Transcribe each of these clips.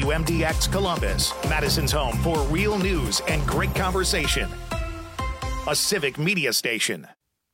WMDX Columbus, Madison's home for real news and great conversation. A civic media station.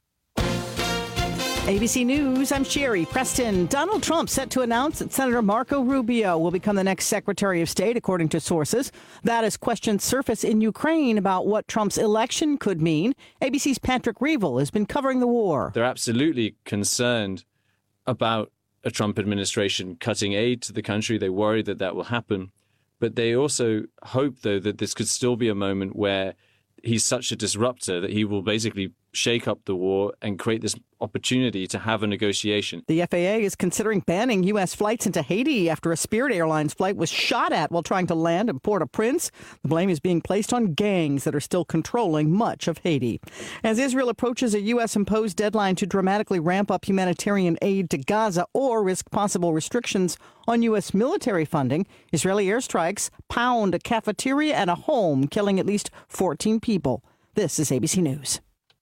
ABC News, I'm Sherry Preston. Donald Trump set to announce that Senator Marco Rubio will become the next Secretary of State, according to sources. That as questions surface in Ukraine about what Trump's election could mean. ABC's Patrick Reevell has been covering the war. They're absolutely concerned about a Trump administration cutting aid to the country. They worry that that will happen. But they also hope, though, that this could still be a moment where he's such a disruptor that he will basically shake up the war and create this opportunity to have a negotiation. The FAA is considering banning U.S. flights into Haiti after a Spirit Airlines flight was shot at while trying to land in Port-au-Prince. The blame is being placed on gangs that are still controlling much of Haiti. As Israel approaches a U.S.-imposed deadline to dramatically ramp up humanitarian aid to Gaza or risk possible restrictions on U.S. military funding, Israeli airstrikes pound a cafeteria and a home, killing at least 14 people. This is ABC News.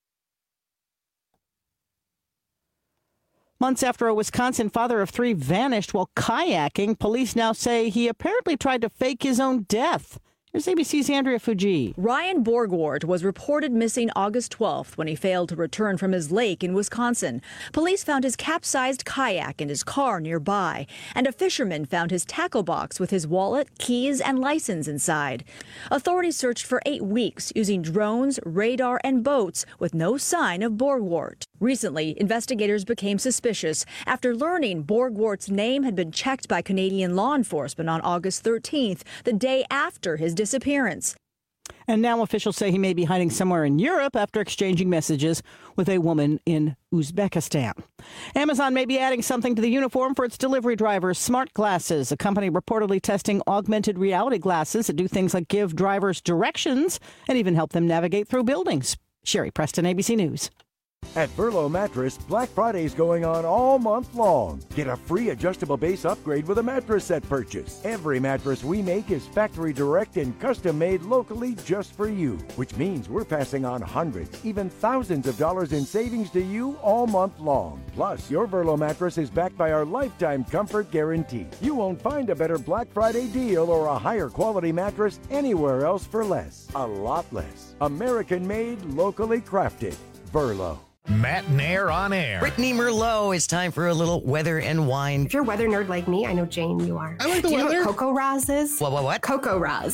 Months after a Wisconsin father of three vanished while kayaking, police now say he apparently tried to fake his own death. Here's ABC's Andrea Fuji. Ryan Borgward was reported missing August 12th when he failed to return from his lake in Wisconsin. Police found his capsized kayak in his car nearby, and a fisherman found his tackle box with his wallet, keys, and license inside. Authorities searched for 8 weeks using drones, radar, and boats with no sign of Borgward. Recently, investigators became suspicious after learning Borgward's name had been checked by Canadian law enforcement on August 13th, the day after his disappearance. And now officials say he may be hiding somewhere in Europe after exchanging messages with a woman in Uzbekistan. Amazon may be adding something to the uniform for its delivery drivers, smart glasses. A company reportedly testing augmented reality glasses that do things like give drivers directions and even help them navigate through buildings. Sherry Preston, ABC News. At Verlo Mattress, Black Friday is going on all month long. Get a free adjustable base upgrade with a mattress set purchase. Every mattress we make is factory direct and custom made locally just for you, which means we're passing on hundreds, even thousands of dollars in savings to you all month long. Plus, your Verlo mattress is backed by our lifetime comfort guarantee. You won't find a better Black Friday deal or a higher quality mattress anywhere else for less. A lot less. American made, locally crafted. Verlo. Matt Nair on air. Brittany Merlot, it's time for a little weather and wine. If you're a weather nerd like me, I know Jane, you are. I like the Do you weather. know what Coco Raz is? What? Coco Raz.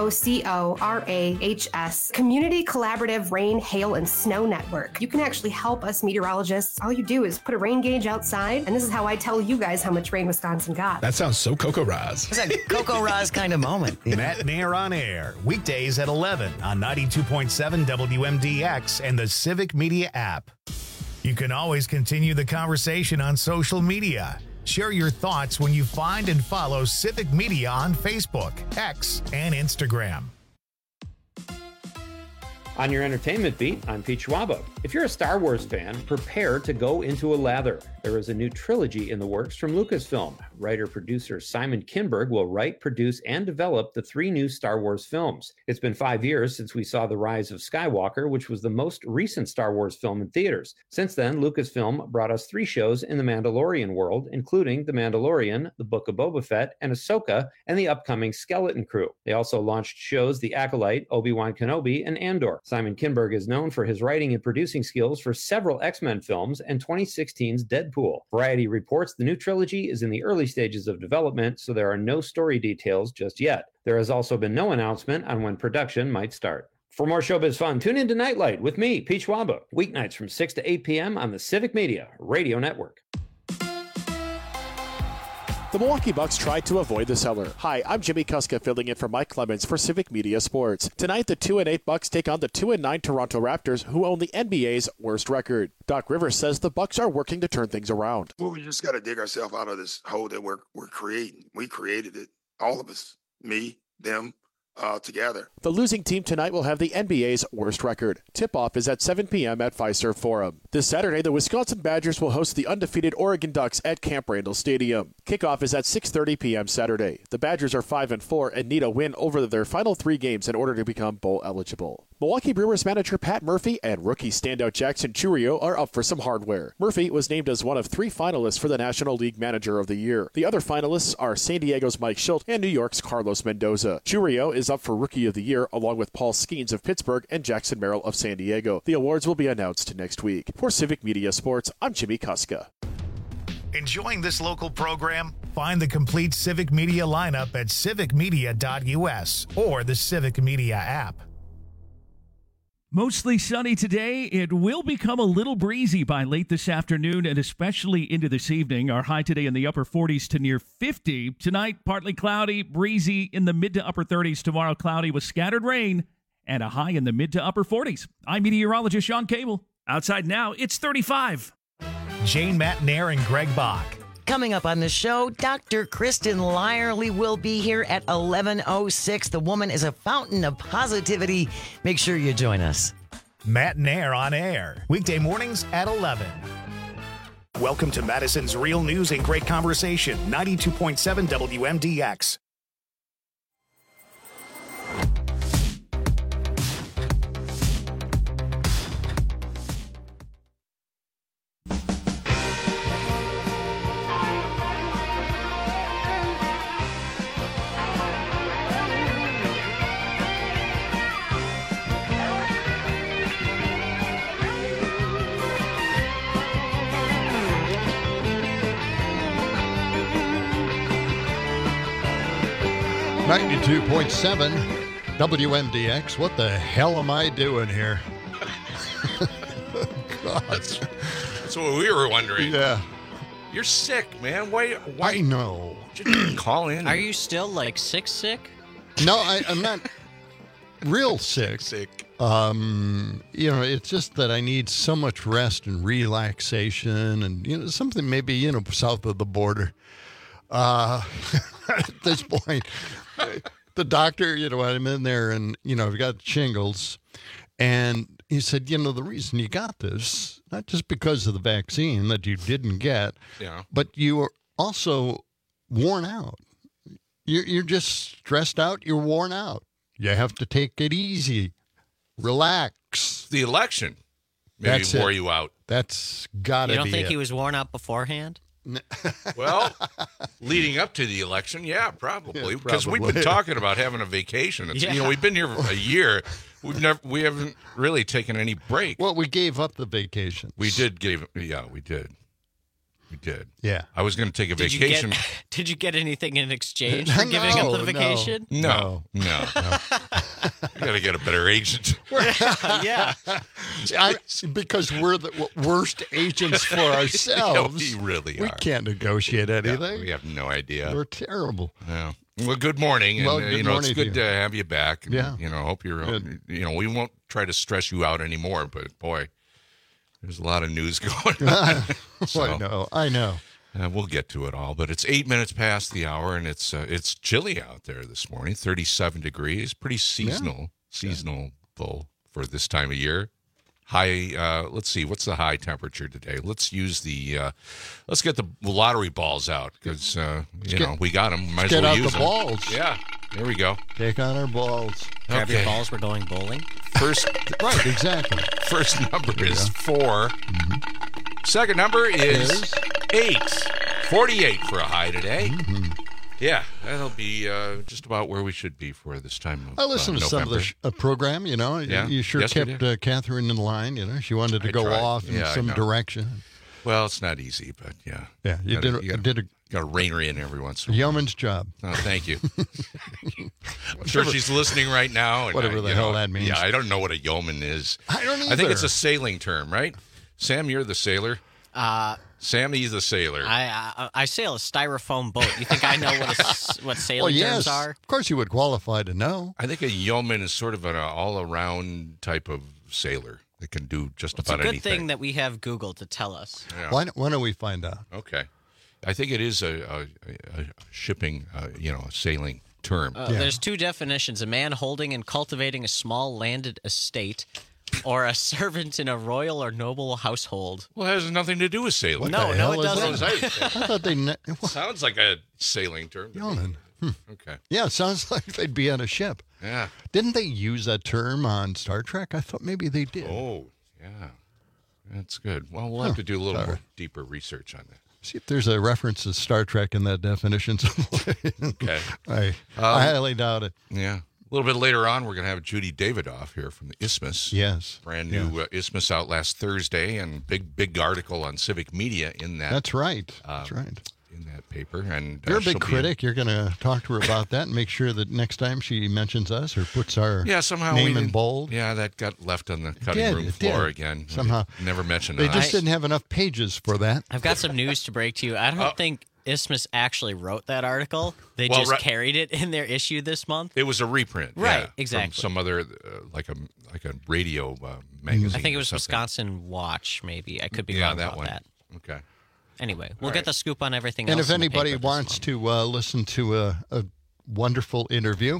COCORAHS. Community Collaborative Rain, Hail, and Snow Network. You can actually help us meteorologists. All you do is put a rain gauge outside, and this is how I tell you guys how much rain Wisconsin got. That sounds so Coco Raz. It's a Coco Raz kind of moment. Matt Nair on air. Weekdays at 11 on 92.7 WMDX and the Civic Media app. You can always continue the conversation on social media. Share your thoughts when you find and follow Civic Media on Facebook, X, and Instagram. On your entertainment beat, I'm Pete Schwaba. If you're a Star Wars fan, prepare to go into a lather. There is a new trilogy in the works from Lucasfilm. Writer-producer Simon Kinberg will write, produce, and develop the 3 new Star Wars films. It's been 5 years since we saw The Rise of Skywalker, which was the most recent Star Wars film in theaters. Since then, Lucasfilm brought us 3 shows in the Mandalorian world, including The Mandalorian, The Book of Boba Fett, and Ahsoka, and the upcoming Skeleton Crew. They also launched shows The Acolyte, Obi-Wan Kenobi, and Andor. Simon Kinberg is known for his writing and producing skills for several X-Men films and 2016's Deadpool. Variety reports the new trilogy is in the early stages of development, so there are no story details just yet. There has also been no announcement on when production might start. For more showbiz fun, tune in to Nightlight with me, Pete Schwaba, weeknights from 6 to 8 p.m. on the Civic Media Radio Network. The Milwaukee Bucks tried to avoid the cellar. Hi, I'm Jimmy Kuska filling in for Mike Clemens for Civic Media Sports. Tonight, the 2-8 Bucks take on the 2-9 Toronto Raptors, who own the NBA's worst record. Doc Rivers says the Bucks are working to turn things around. Well, we just got to dig ourselves out of this hole that we're creating. We created it, all of us, me, them, together. The losing team tonight will have the NBA's worst record. Tip-off is at 7 p.m. at Fiserv Forum. This Saturday, the Wisconsin Badgers will host the undefeated Oregon Ducks at Camp Randall Stadium. Kickoff is at 6:30 p.m. Saturday. The Badgers are 5-4 and need a win over their final 3 games in order to become bowl eligible. Milwaukee Brewers manager Pat Murphy and rookie standout Jackson Chourio are up for some hardware. Murphy was named as one of 3 finalists for the National League Manager of the Year. The other finalists are San Diego's Mike Schilt and New York's Carlos Mendoza. Chourio is up for Rookie of the Year along with Paul Skeens of Pittsburgh and Jackson Merrill of San Diego. The awards will be announced next week. For Civic Media Sports, I'm Jimmy Kuska. Enjoying this local program? Find the complete Civic Media lineup at civicmedia.us or the Civic Media app. Mostly sunny today. It will become a little breezy by late this afternoon and especially into this evening. Our high today in the upper 40s to near 50. Tonight, partly cloudy, breezy in the mid to upper 30s. Tomorrow, cloudy with scattered rain and a high in the mid to upper 40s. I'm meteorologist Sean Cable. Outside now, it's 35. Jane Matnair and Greg Bach. Coming up on the show, Dr. Kristen Lyerly will be here at 11:06. The woman is a fountain of positivity. Make sure you join us. Matnair on air, weekday mornings at 11. Welcome to Madison's Real News and Great Conversation, 92.7 WMDX. .7 WMDX. What the hell am I doing here? God. That's what we were wondering. Yeah. You're sick, man. Why? I know. You didn't call in. Are you still like sick? No, I'm not real sick. It's just that I need so much rest and relaxation and, something maybe, south of the border. At this point, the doctor, I'm in there and, I've got shingles. And he said, the reason you got this, not just because of the vaccine that you didn't get, but you are also worn out. You're just stressed out. You're worn out. You have to take it easy. Relax. The election maybe wore you out. That's got to be it. You don't think he was worn out beforehand? Well, leading up to the election, probably, because we've been talking about having a vacation. We've been here for a year. We haven't really taken any break. Well, we gave up the vacation. We did. Yeah. I was going to take a vacation. Did you get anything in exchange for giving up the vacation? No. You got to get a better agent. Yeah. Because we're the worst agents for ourselves. We really are. We can't negotiate anything. No, we have no idea. We're terrible. Yeah. Well, good morning. And, good morning it's good to have you back. And, yeah. Hope you're, we won't try to stress you out anymore, but boy, there's a lot of news going on. So, I know. We'll get to it all, but it's 8 minutes past the hour, and it's chilly out there this morning. 37 degrees, pretty seasonal for this time of year. High. Let's see, what's the high temperature today? Let's use let's get the lottery balls out because we got them. Might as well use them. Get out the balls. Yeah, there we go. Take on our balls. Grab your balls. We're going bowling. Right, exactly. First number is 4. Mm-hmm. Second number is 8. 48 for a high today. Mm-hmm. Yeah, that'll be just about where we should be for this time of I listened to November. some of the program, Yeah. You sure kept Catherine in line, She wanted to go off in some direction. Well, it's not easy, but yeah. Yeah, you got to rein her in every once in a while. Yeoman's job. Oh, thank you. I'm sure she's listening right now. And whatever the hell that means. Yeah, I don't know what a yeoman is. I don't either. I think it's a sailing term, right? Sam, you're the sailor? Sammy's the sailor. I sail a styrofoam boat. You think I know what sailing terms are? Of course you would qualify to know. I think a yeoman is sort of an all-around type of sailor that can do just about anything. It's a good thing that we have Google to tell us. Yeah. Why don't we find out? Okay. I think it is a shipping, a sailing term. There's 2 definitions: a man holding and cultivating a small landed estate, or a servant in a royal or noble household. Well, it has nothing to do with sailing. No, it doesn't. I thought they... Sounds like a sailing term. Yeoman. Okay. Yeah, it sounds like they'd be on a ship. Yeah. Didn't they use that term on Star Trek? I thought maybe they did. Oh, yeah. That's good. Well, we'll have to do a little more deeper research on that. See if there's a reference to Star Trek in that definition. Okay. I highly doubt it. Yeah. A little bit later on, we're going to have Judy Davidoff here from the Isthmus. Yes. Brand new Isthmus out last Thursday, and big article on Civic Media in that. That's right. That's right. In that paper. And you're a big critic. You're going to talk to her about that and make sure that next time she mentions us or puts our name in bold. Yeah, that got left on the cutting room floor again. Somehow. We never mentioned They us. just didn't have enough pages for that. I've got some news to break to you. I don't think Isthmus actually wrote that article. They just carried it in their issue this month. It was a reprint. Right, yeah, exactly. From some other, like a radio magazine. I think it was Wisconsin Watch, maybe. I could be wrong about that. Okay. Anyway, we'll get the scoop on everything and else. And if anybody wants to listen to a wonderful interview,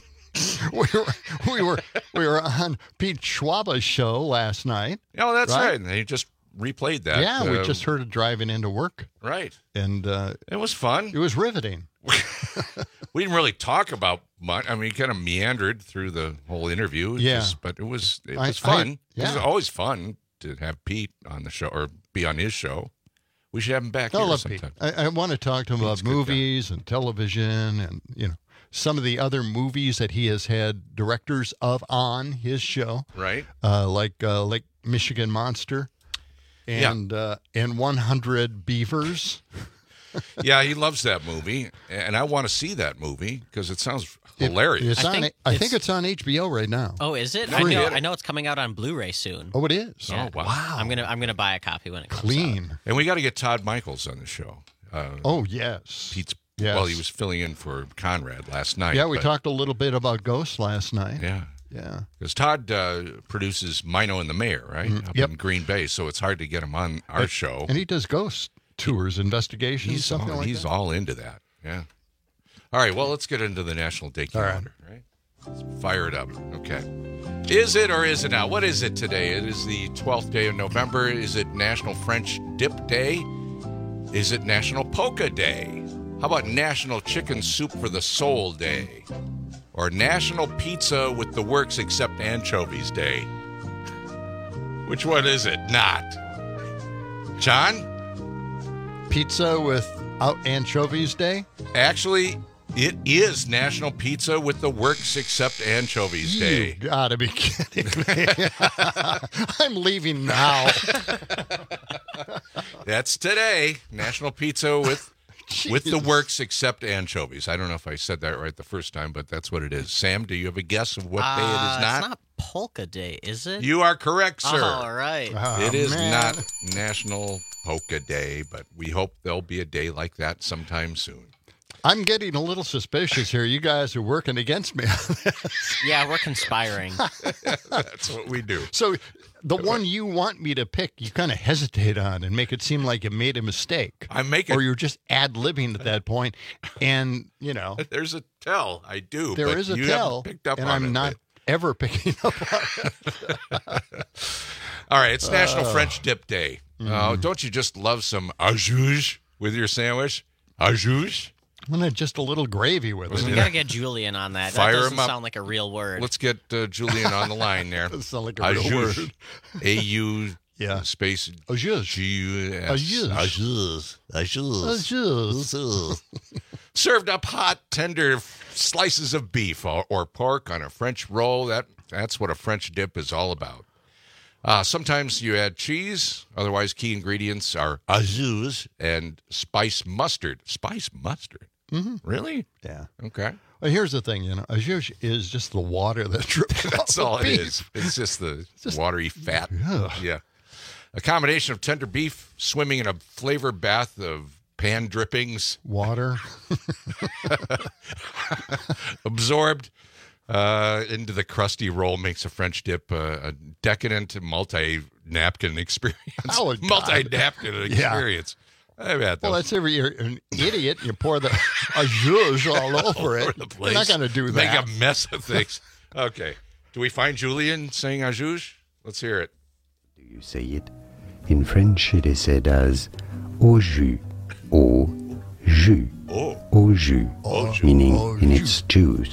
we were on Pete Schwaba's show last night. Oh, that's right. They just replayed that. Yeah, we just heard it driving into work. Right. And it was fun. It was riveting. We didn't really talk about much. I mean, we kind of meandered through the whole interview. But it was fun. It was always fun to have Pete on the show or be on his show. We should have him back here sometime. I want to talk to him about movies and television and, some of the other movies that he has had directors of on his show. Right. Like Michigan Monster and 100 Beavers. Yeah, he loves that movie, and I want to see that movie because it sounds hilarious. I think it's on HBO right now. Oh, is it? I know it's coming out on Blu-ray soon. Oh, it is. Yeah. Oh, wow. I'm gonna buy a copy when it comes Clean. out. And we got to get Todd Michaels on the show. Oh, yes. Pete's. Yes. Well, he was filling in for Conrad last night. Yeah, we talked a little bit about Ghost last night. Yeah. Yeah. Because Todd produces Mino and the Mayor, right? Up in Green Bay, so it's hard to get him on our show. And he does ghost tours, investigations, something like that. He's all into that, yeah. All right, well, let's get into the National Day Calendar, right? Let's fire it up. Okay. Is it or is it not? What is it today? It is the 12th day of November. Is it National French Dip Day? Is it National Polka Day? How about National Chicken Soup for the Soul Day? Or National Pizza with the Works Except Anchovies Day? Which one is it? Not. John? Pizza without anchovies day? Actually, it is National Pizza with the Works Except Anchovies Day. You gotta be kidding me. I'm leaving now. That's today. National Pizza with the Works Except Anchovies. I don't know if I said that right the first time, but that's what it is. Sam, do you have a guess of what day it is not? It's not Polka Day, is it? You are correct, sir. All right. It is not National Polka Day, but we hope there'll be a day like that sometime soon. I'm getting a little suspicious here. You guys are working against me on this. Yeah, we're conspiring. That's what we do. So the one you want me to pick, you kind of hesitate on and make it seem like you made a mistake. Or you're just ad-libbing at that point. And, There's a tell. I do. There is a tell. Picked up and on I'm it, not ever picking up on it. All right, it's National French Dip Day. Don't you just love some au jus with your sandwich? Au jus? And just a little gravy with it. We got to get Julian on that. Fire that doesn't him up. sound like a real word. Let's get Julian on the line there. Doesn't sound like a real word. A-U space au jus. G-U-S. Au jus. Au jus. Au jus. Au jus. Served up hot, tender slices of beef or pork on a French roll. That's what a French dip is all about. Sometimes you add cheese. Otherwise, key ingredients are au jus and spice mustard. Spice mustard? Mm-hmm. Really? Yeah. Okay. Well, here's the thing, au jus is just the water that drips off That's all the it beef. is. It's just the watery fat. Yeah. A combination of tender beef swimming in a flavor bath of pan drippings. Water. Absorbed into the crusty roll makes a French dip a decadent multi-napkin experience. Oh, God. Multi-napkin experience. I've had those. Well, that's if you're an idiot. You pour the au jus all over it. You're not going to do that. Make a mess of things. Okay. Do we find Julian saying au jus? Let's hear it. Do you say it? In French, it is said as au jus. Au jus. Oh. Au jus. Meaning in its juice.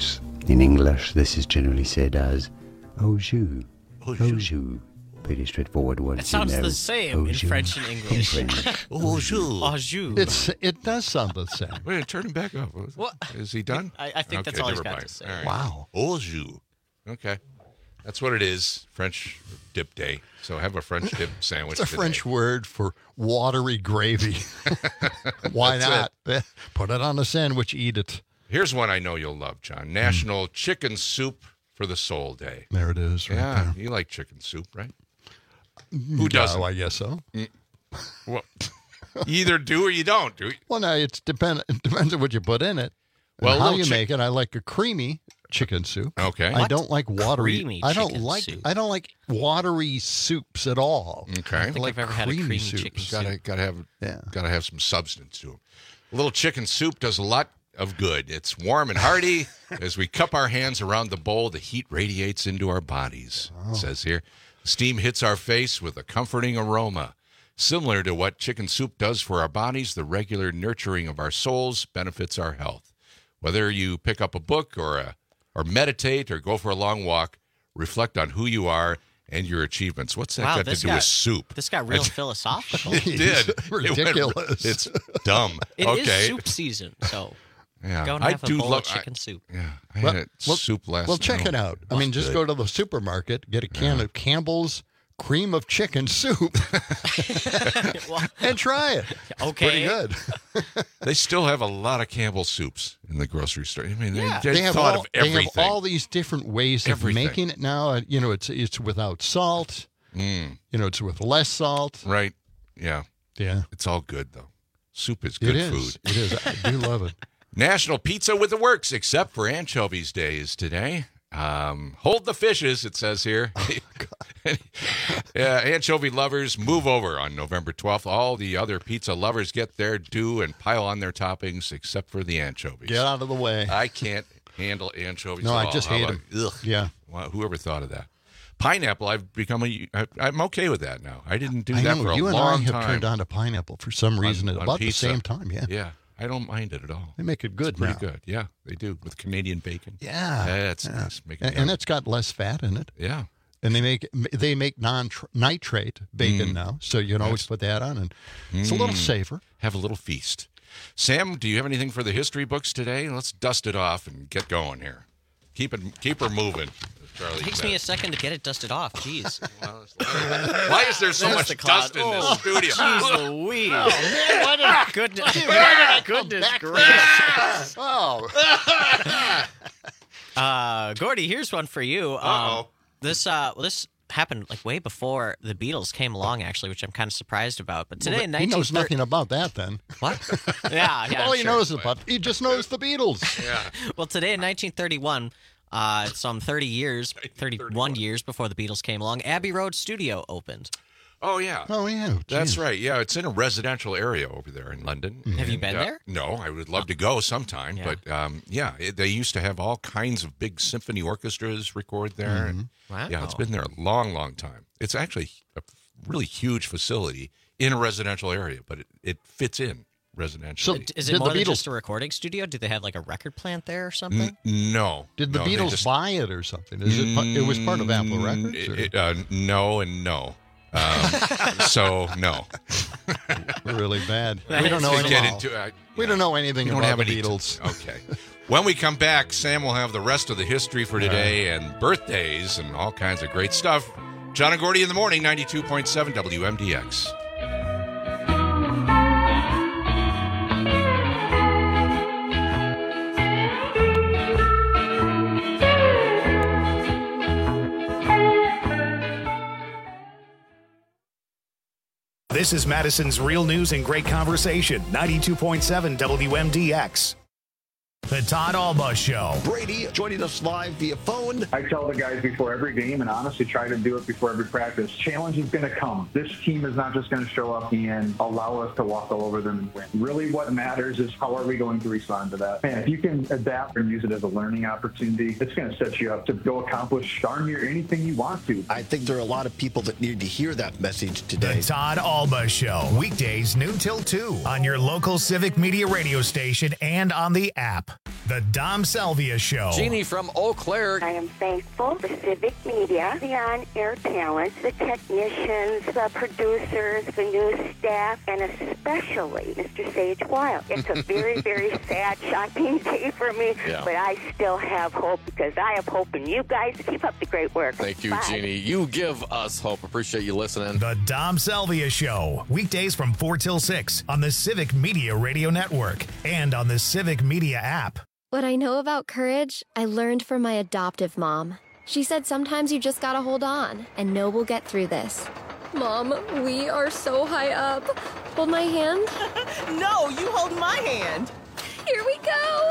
In English, this is generally said as au jus. Au jus. Pretty straightforward words. It sounds the same in French and English. Au jus. Au jus. It does sound the same. Wait, turn him back up. What? Is he done? I think that's all he's got to say. All right. Wow. Au jus. Okay. That's what it is. French dip day. So have a French dip sandwich. It's a French word for watery gravy. Why not? Put it on a sandwich, eat it. Here's one I know you'll love, John. National Chicken Soup for the Soul Day. There it is. Right yeah, there. you like chicken soup, right? Who doesn't? No, I guess so. Well, you either do or you don't. Do you? Well, no, it depends on what you put in it. Well, and how you make it. I like a creamy chicken soup. Okay. I don't like watery. Creamy I don't chicken like. soup. I don't like watery soups at all. Okay. I don't think like I've ever had a creamy soups. chicken soup. Gotta have some substance to them. A little chicken soup does a lot of good. It's warm and hearty. As we cup our hands around the bowl, the heat radiates into our bodies. It says here, steam hits our face with a comforting aroma. Similar to what chicken soup does for our bodies, the regular nurturing of our souls benefits our health. Whether you pick up a book or meditate or go for a long walk, reflect on who you are and your achievements. What's that got to do with soup? This got real philosophical. It did. Ridiculous. It's dumb. It okay. is soup season, so yeah, go and have a bowl of chicken soup. Yeah, I had soup last night. Well, check it out. I mean, just go to the supermarket, get a can of Campbell's cream of chicken soup, and try it. Okay. Pretty good. They still have a lot of Campbell's soups in the grocery store. I mean, Yeah. they have thought all, of everything. They have all these different ways of making it now. You know, it's without salt. You know, it's with less salt. Right. Yeah. Yeah. It's all good, though. Soup is good food. It is. I do love it. National Pizza with the Works, except for Anchovies Day is today. Hold the fishes, it says here. Anchovy lovers, move over on November 12th. All the other pizza lovers get their due and pile on their toppings, except for the anchovies. Get out of the way. I can't handle anchovies No, at all. I just hate them. Ugh. Yeah. Wow, whoever thought of that? Pineapple, I'm okay with that now. I didn't do that for a you long and I have time. turned on to pineapple for some reason at on about pizza. the same time. Yeah. Yeah. I don't mind it at all. They make it good It's pretty now. good. Yeah, they do with Canadian bacon. Yeah. That's nice. Make it And it's got less fat in it. yeah. And they make non-nitrate bacon now, so you can always put that on, and it's a little safer. Have a little feast. Sam, do you have anything for the history books today? Let's dust it off and get going here. Keep her moving. Charlie It takes me a second to get it dusted off. Jeez. Why is there so There's much the cloud. dust in this studio? Jeez Louise. Oh, man, why did I, Goodness gracious. Oh. Gordy, here's one for you. This happened like way before the Beatles came along, actually, which I'm kind of surprised about. But today in he knows 1930, nothing about that then. What? yeah. All he sure. knows about, he just knows the Beatles. Yeah. Well, today in 1931, some 31 years before the Beatles came along, Abbey Road Studio opened. Oh, yeah. Oh, yeah. That's Geez. right. Yeah, it's in a residential area over there in London. Have you And, been there? No, I would love to go sometime. Yeah. But, they used to have all kinds of big symphony orchestras record there. And, Wow. yeah, it's been there a long, long time. It's actually a really huge facility in a residential area, but it fits in residentially. So Is Did it more the than Beatles- just a recording studio? Do they have like a record plant there or something? No. Did the No, they Beatles just- buy it or something? It was part of Apple Records? Or? No and no. So, no. Really bad. That We don't is know To get anything. into, We don't know anything We don't about have the any Beatles. Okay. When we come back, Sam will have the rest of the history for today and birthdays and all kinds of great stuff. John and Gordy in the morning, 92.7 WMDX. This is Madison's Real News and Great Conversation, 92.7 WMDX. The Todd Alba Show. Brady joining us live via phone. I tell the guys before every game, and honestly try to do it before every practice, challenge is going to come. This team is not just going to show up and allow us to walk all over them and win. Really what matters is how are we going to respond to that. And if you can adapt and use it as a learning opportunity, it's going to set you up to go accomplish darn near anything you want to. I think there are a lot of people that need to hear that message today. The Todd Alba Show, weekdays noon till 2 on your local Civic Media radio station and on the app. The Dom Salvia Show. Jeannie from Eau Claire. I am thankful for Civic Media, the on-air talent, the technicians, the producers, the news staff, and especially Mr. Sage Wild. It's a very, very sad, shocking day for me, but I still have hope because I have hope in you guys. Keep up the great work. Thank you, Bye. Jeannie. You give us hope. Appreciate you listening. The Dom Salvia Show. Weekdays from 4 till 6 on the Civic Media Radio Network and on the Civic Media app. What I know about courage, I learned from my adoptive mom. She said sometimes you just gotta hold on and know we'll get through this. Mom, we are so high up. Hold my hand. No, you hold my hand. Here we go.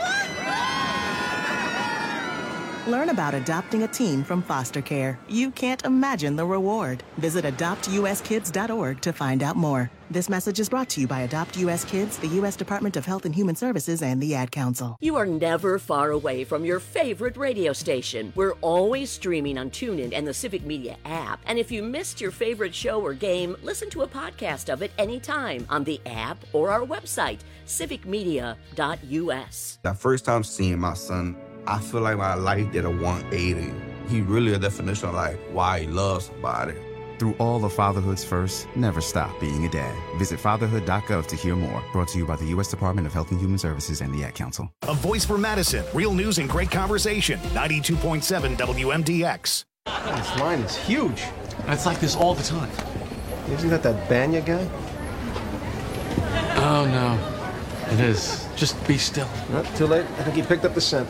Learn about adopting a teen from foster care. You can't imagine the reward. Visit adoptuskids.org to find out more. This message is brought to you by Adopt U.S. Kids, the U.S. Department of Health and Human Services, and the Ad Council. You are never far away from your favorite radio station. We're always streaming on TuneIn and the Civic Media app. And if you missed your favorite show or game, listen to a podcast of it anytime on the app or our website, civicmedia.us. The first time seeing my son, I feel like my life did a 180. He really a definition of like why he loves somebody. Through all of fatherhood's first, never stop being a dad. Visit fatherhood.gov to hear more. Brought to you by the U.S. Department of Health and Human Services and the Ad Council. A voice for Madison. Real news and great conversation. 92.7 WMDX. This line is huge. It's like this all the time. Isn't that Banya guy? Oh, no. It is. Just be still. Not too late. I think he picked up the scent.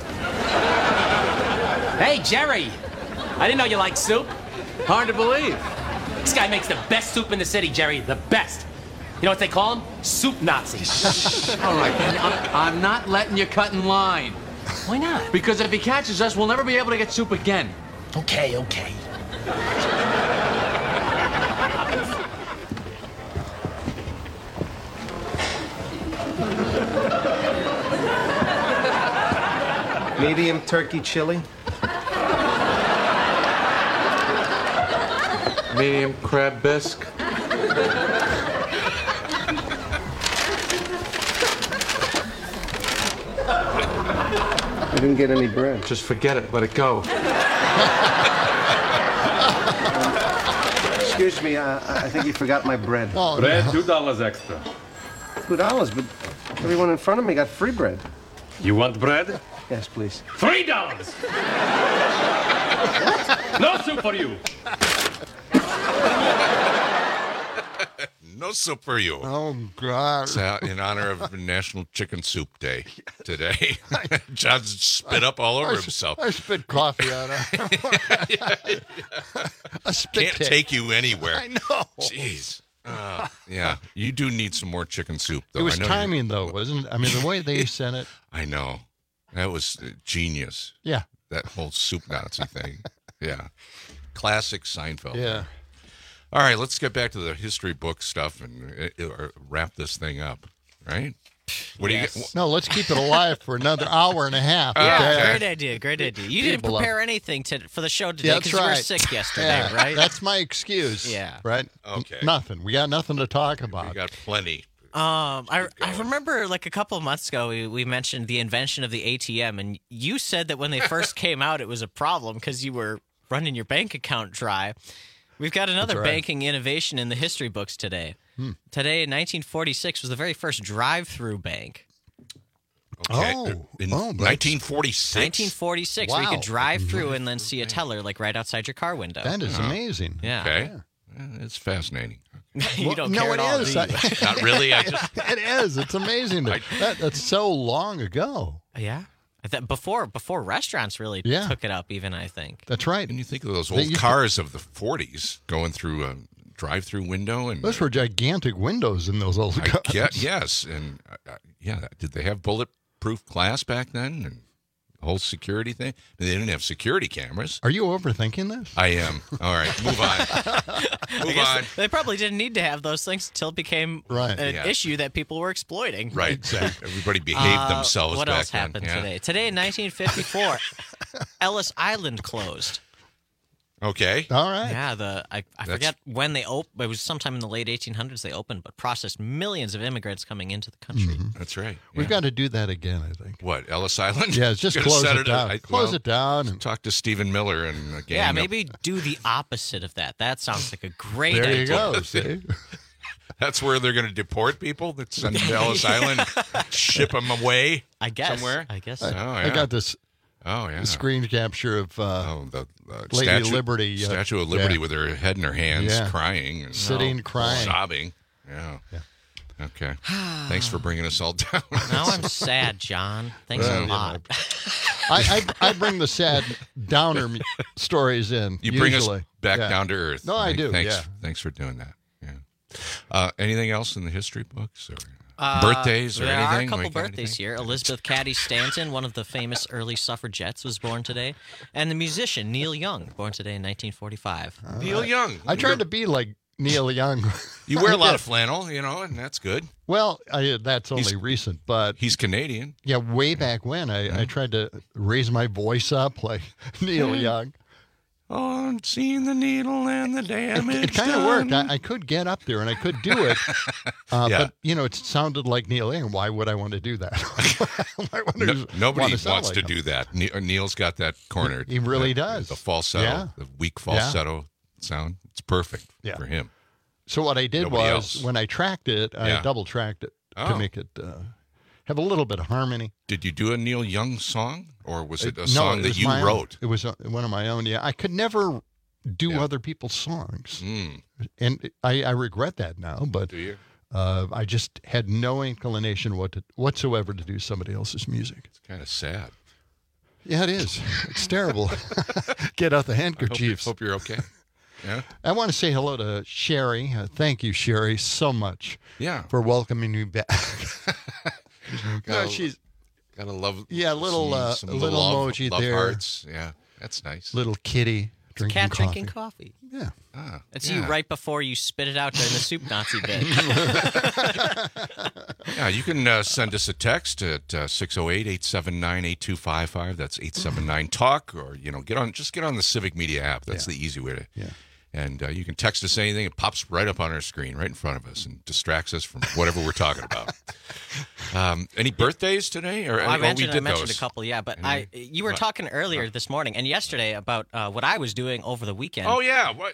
Hey, Jerry! I didn't know you liked soup. Hard to believe. This guy makes the best soup in the city, Jerry. The best. You know what they call him? Soup Nazi. All right, I'm not letting you cut in line. Why not? Because if he catches us, we'll never be able to get soup again. Okay. Medium turkey chili. Medium crab bisque. We didn't get any bread. Just forget it. Let it go. Excuse me. I think you forgot my bread. Oh, bread, no. $2 extra. $2, but everyone in front of me got free bread. You want bread? Yes, please. $3. No soup for you. No soup for you. Oh, God. It's in honor of National Chicken Soup Day today. John spit up all over himself. I spit coffee on him. Can't take you anywhere. I know. Jeez. Yeah, you do need some more chicken soup, though. It was timing, though, wasn't it? I mean, the way they sent it. I know. That was genius. Yeah. That whole soup Nazi thing. Yeah. Classic Seinfeld. Yeah. All right, let's get back to the history book stuff and wrap this thing up, right? What do you get? No, let's keep it alive for another hour and a half. Yeah, great idea. You didn't prepare anything for the show today because you were sick yesterday, right? That's my excuse. Yeah. Right? Okay. Nothing. We got nothing to talk about. We got plenty. I remember like a couple of months ago we mentioned the invention of the ATM, and you said that when they first came out it was a problem because you were running your bank account dry. We've got another banking innovation in the history books today. Today in 1946 was the very first drive-through bank. Okay. In 1946? 1946. Wow. We could drive through and then see a teller like right outside your car window. That is amazing. Yeah. Okay. It's fascinating. You don't care at all, is. do you? Not really. It is. It's amazing. That's so long ago. Yeah. Before restaurants really took it up, even, I think. That's right. And you think of those old cars of the 40s going through a drive-through window. And those were gigantic windows in those old cars. Yes. And, did they have bulletproof glass back then? And the whole security thing? They didn't have security cameras. Are you overthinking this? I am. All right, move on. Move on. They probably didn't need to have those things until it became an issue that people were exploiting. Right. Exactly. Everybody behaved themselves what back else then. happened today? Today in 1954, Ellis Island closed. Okay. All right. Yeah, I forget when they opened. It was sometime in the late 1800s they opened, but processed millions of immigrants coming into the country. That's right. We've got to do that again, I think. What, Ellis Island? Yeah, just close it down. Close it down. And talk to Stephen Miller and again. Yeah, maybe do the opposite of that. That sounds like a great idea. There you go. See? That's where they're going to deport people that send them to Ellis Island, ship them away. I guess somewhere. I guess. So. I got this. Oh yeah, screen capture of the Lady Liberty, Statue of Liberty, with her head in her hands, crying, and sitting, crying, sobbing. Yeah. Okay. Thanks for bringing us all down. Now I'm sad, John. Thanks a lot. I bring the sad downer stories in. You bring usually. us back down to earth. No, I do. Thanks for doing that. Yeah. Anything else in the history books or birthdays or there anything? There are a couple birthdays here. Elizabeth Cady Stanton, one of the famous early suffragettes, was born today, and the musician Neil Young, born today in 1945. Neil Young. I tried to be like Neil Young. You wear a lot of flannel, and that's good. Well, that's only recent, but he's Canadian. Yeah, way back when I tried to raise my voice up like Neil Young. On seeing the needle and the damage. It kind of worked. I could get up there and I could do it, but it sounded like Neil Young. Why would I want to do that? Nobody wants to do that. Neil's got that cornered. He really does. The falsetto, the weak falsetto sound. It's perfect for him. So what I did when I tracked it, I double tracked it to make it have a little bit of harmony. Did you do a Neil Young song, or was it a song that you wrote? It was one of my own. Yeah, I could never do other people's songs, and I regret that now. But do you? I just had no inclination whatsoever to do somebody else's music. It's kind of sad. Yeah, it is. It's terrible. Get out the handkerchiefs. Hope you're okay. Yeah. I want to say hello to Sherry. Thank you, Sherry, so much. For welcoming me back. She's got a love. Yeah, little love emoji love there. Hearts. Yeah, that's nice. Little kitty drinking coffee. Drinking coffee. Yeah. That's you right before you spit it out during the soup Nazi bit. Yeah, you can send us a text at 608-879-8255. That's 879-TALK, or get on the Civic Media app. That's the easy way to. Yeah. And you can text us anything. It pops right up on our screen, right in front of us, and distracts us from whatever we're talking about. Any birthdays today? Or I mentioned those. a couple, but you were talking earlier this morning and yesterday about what I was doing over the weekend. Oh, yeah. What?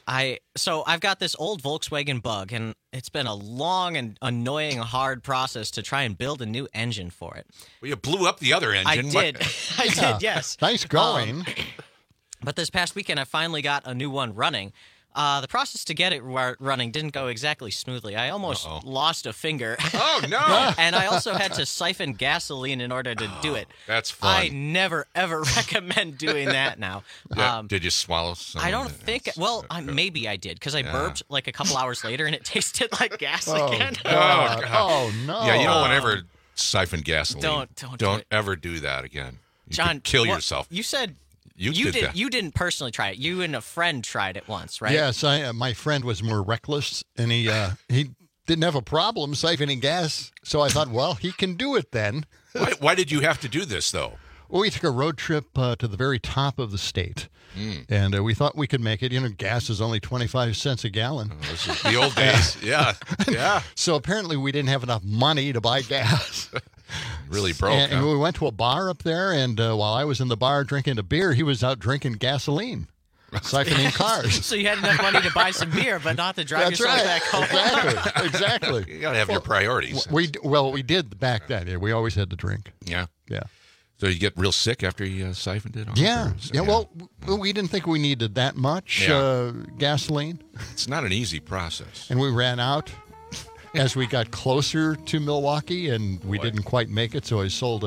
So I've got this old Volkswagen Bug, and it's been a long and annoying, hard process to try and build a new engine for it. Well, you blew up the other engine. I did. I did, yes. Nice going. But this past weekend, I finally got a new one running. The process to get it running didn't go exactly smoothly. I almost lost a finger. Oh, no. And I also had to siphon gasoline in order to do it. That's fun. I never, ever recommend doing that now. Did you swallow some? I don't think... Well, maybe I did, because I burped like a couple hours later, and it tasted like gas again. God. Oh, no. Yeah, you don't want to ever siphon gasoline. Don't ever do that again. John, kill yourself. You said... You did didn't personally try it. You and a friend tried it once, right? Yes, my friend was more reckless, and he didn't have a problem siphoning gas. So I thought, well, he can do it then. Why did you have to do this, though? Well, we took a road trip to the very top of the state, and we thought we could make it. Gas is only 25 cents a gallon. Oh, this is the old days. Yeah. So apparently we didn't have enough money to buy gas. Really broke. And we went to a bar up there, and while I was in the bar drinking a beer, he was out drinking gasoline, siphoning cars. So you had enough money to buy some beer, but not to drive yourself back home. Exactly. You got to have your priorities. We did back then. Yeah, we always had to drink. Yeah. Yeah. So you get real sick after you siphoned it off? Yeah. Well, we didn't think we needed that much gasoline. It's not an easy process. And we ran out as we got closer to Milwaukee, and we didn't quite make it, so I sold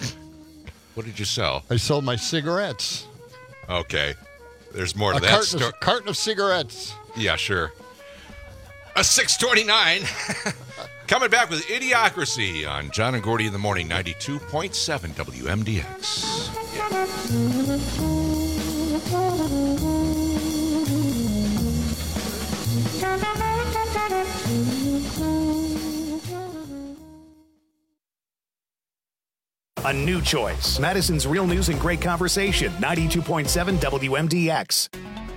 What did you sell? I sold my cigarettes. Okay. There's more to that story. A carton of cigarettes. Yeah, sure. A 629. Coming back with Idiocracy on John and Gordy in the Morning, 92.7 WMDX. A new choice. Madison's Real News and Great Conversation, 92.7 WMDX.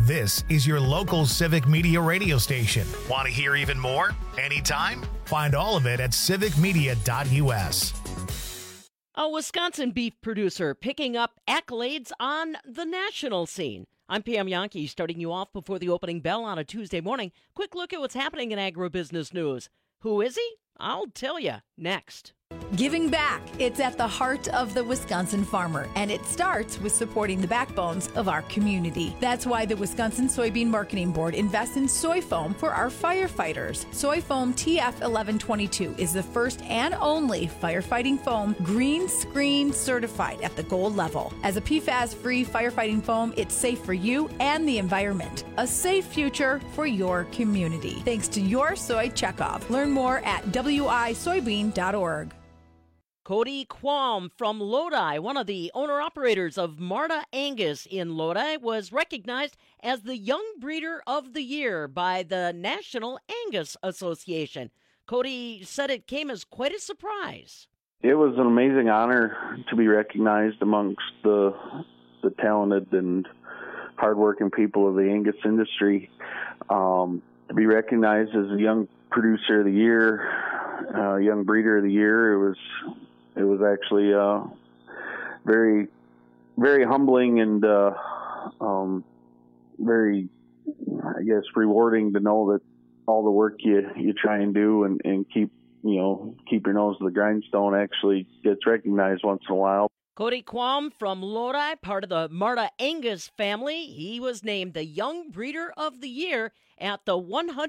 This is your local Civic Media radio station. Want to hear even more? Anytime? Find all of it at civicmedia.us. A Wisconsin beef producer picking up accolades on the national scene. I'm Pam Yankee, starting you off before the opening bell on a Tuesday morning. Quick look at what's happening in agribusiness news. Who is he? I'll tell you next. Giving back. It's at the heart of the Wisconsin farmer, and it starts with supporting the backbones of our community. That's why the Wisconsin Soybean Marketing Board invests in soy foam for our firefighters. Soy foam TF1122 is the first and only firefighting foam green screen certified at the gold level. As a PFAS-free firefighting foam, it's safe for you and the environment. A safe future for your community. Thanks to your soy checkoff. Learn more at wisoybean.org. Cody Qualm from Lodi, one of the owner-operators of Marta Angus in Lodi, was recognized as the Young Breeder of the Year by the National Angus Association. Cody said it came as quite a surprise. It was an amazing honor to be recognized amongst the talented and hardworking people of the Angus industry. To be recognized as a Young Producer of the Year, Young Breeder of the Year, it was actually very, very humbling and very, I guess, rewarding to know that all the work you try and do and keep your nose to the grindstone actually gets recognized once in a while. Cody Qualm from Lodi, part of the Marta Angus family. He was named the Young Breeder of the Year at the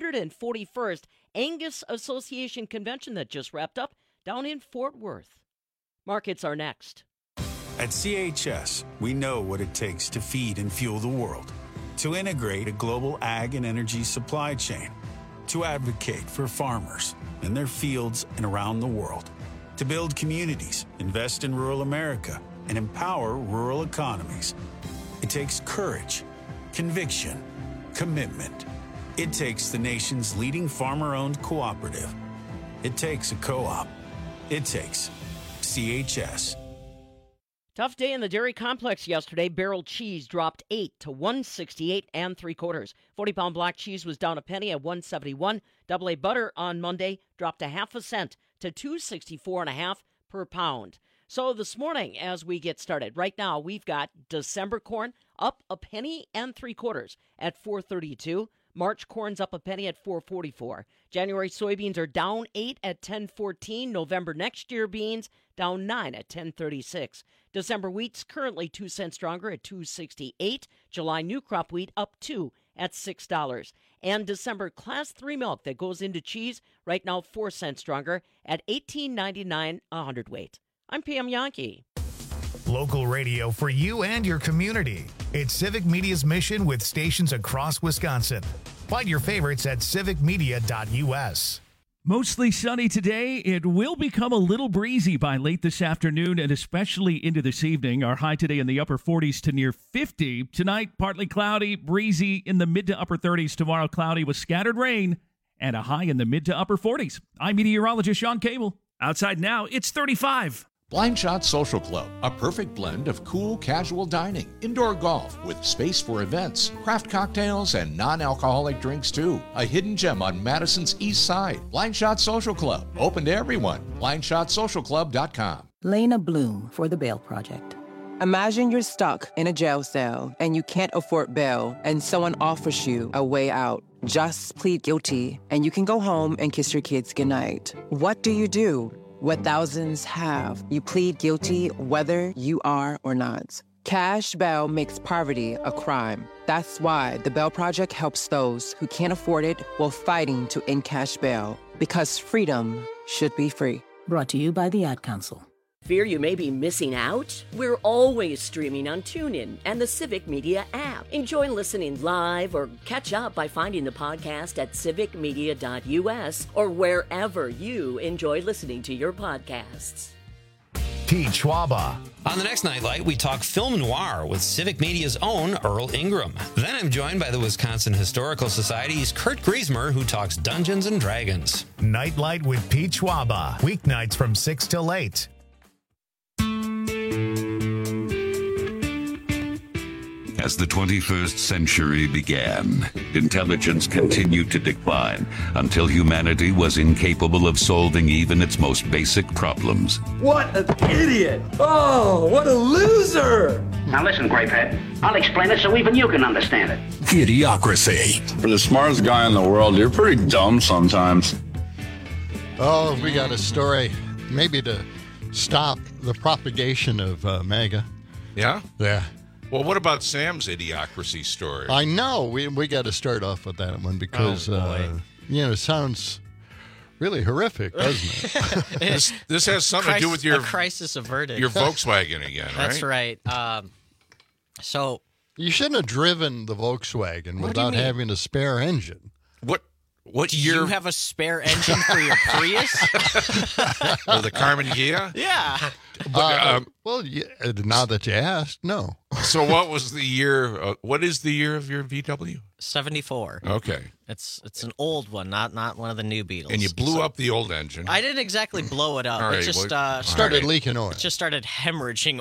141st Angus Association Convention that just wrapped up down in Fort Worth. Markets are next. At CHS, we know what it takes to feed and fuel the world, to integrate a global ag and energy supply chain, to advocate for farmers in their fields and around the world, to build communities, invest in rural America, and empower rural economies. It takes courage, conviction, commitment. It takes the nation's leading farmer-owned cooperative. It takes a co-op. It takes CHS. Tough day in the dairy complex yesterday. Barrel cheese dropped 8 to 168 3/4. 40-pound black cheese was down a penny at 171. Double A butter on Monday dropped a half a cent to 264.5 per pound. So this morning, as we get started, right now we've got December corn up a penny and 3/4 at 432. March corn's up a penny at 444. January soybeans are down 8 at 1014. November next year beans down 9 at 1036. December wheat's currently 2 cents stronger at 268. July new crop wheat up 2 at $6. And December class 3 milk that goes into cheese right now 4 cents stronger at $18.99 a hundredweight. I'm Pam Yankee. Local radio for you and your community. It's Civic Media's mission with stations across Wisconsin. Find your favorites at civicmedia.us. Mostly sunny today. It will become a little breezy by late this afternoon and especially into this evening. Our high today in the upper 40s to near 50. Tonight, partly cloudy, breezy in the mid to upper 30s. Tomorrow, cloudy with scattered rain and a high in the mid to upper 40s. I'm meteorologist Sean Cable. Outside now, it's 35. Blind Shot Social Club, a perfect blend of cool, casual dining, indoor golf with space for events, craft cocktails, and non-alcoholic drinks too. A hidden gem on Madison's East Side. Blind Shot Social Club, open to everyone. BlindShotSocialClub.com. Lena Bloom for the Bail Project. Imagine you're stuck in a jail cell and you can't afford bail and someone offers you a way out. Just plead guilty and you can go home and kiss your kids goodnight. What do? What thousands have. You plead guilty whether you are or not. Cash bail makes poverty a crime. That's why the Bail Project helps those who can't afford it while fighting to end cash bail. Because freedom should be free. Brought to you by the Ad Council. Fear you may be missing out? We're always streaming on TuneIn and the Civic Media app. Enjoy listening live or catch up by finding the podcast at civicmedia.us or wherever you enjoy listening to your podcasts. Pete Schwaba. On the next Nightlight, we talk film noir with Civic Media's own Earl Ingram. Then I'm joined by the Wisconsin Historical Society's Kurt Griesmer, who talks Dungeons and Dragons. Nightlight with Pete Schwaba. Weeknights from 6 till 8. As the 21st century began, intelligence continued to decline until humanity was incapable of solving even its most basic problems. What an idiot! Oh, what a loser! Now listen, Grapehead. I'll explain it so even you can understand it. Idiocracy. For the smartest guy in the world, you're pretty dumb sometimes. Oh, we got a story. Maybe to stop the propagation of MAGA. Yeah? Yeah. Well, what about Sam's idiocracy story? I know. We got to start off with that one because, it sounds really horrific, doesn't it? This has something to do with your crisis averted. Your Volkswagen again, right? That's right. So you shouldn't have driven the Volkswagen without having a spare engine. What Do year? you have a spare engine for your Prius? Or the Carmen Ghia? Yeah. Well, now that you asked, no. So what was the year? What is the year of your VW? 74. Okay. It's an old one, not one of the new Beetles. And you blew up the old engine. I didn't exactly blow it up. All right, it just started leaking oil. It just started hemorrhaging